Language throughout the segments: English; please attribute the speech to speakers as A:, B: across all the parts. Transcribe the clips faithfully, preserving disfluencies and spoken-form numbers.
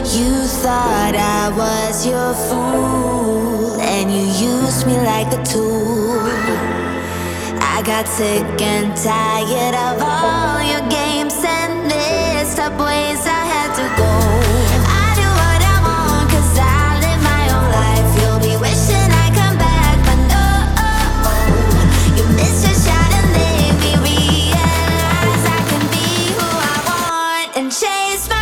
A: You thought I was your fool, and you used me like a tool. I got sick and tired of all your games and messed up ways. I had to go. I do what I want, 'cause I live my own life. You'll be wishing I come back, but no. You missed your shot and made me realize I can be who I want and chase my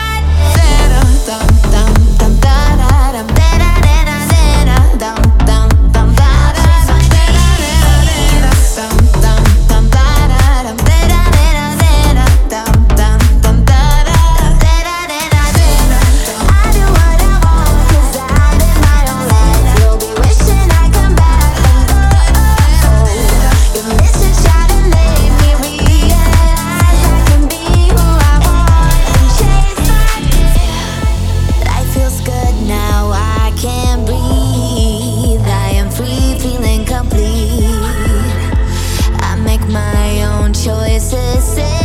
A: choices.